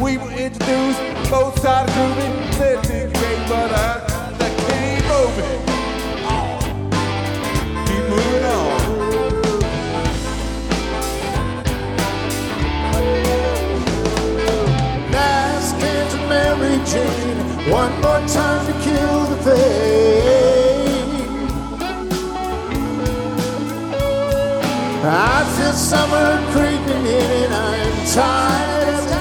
We were introduced, both sides grooving, said things great, but they keep moving. Keep moving on. Last cans of Mary Jane, one more time to kill the pain. I feel summer creeping in and I'm tired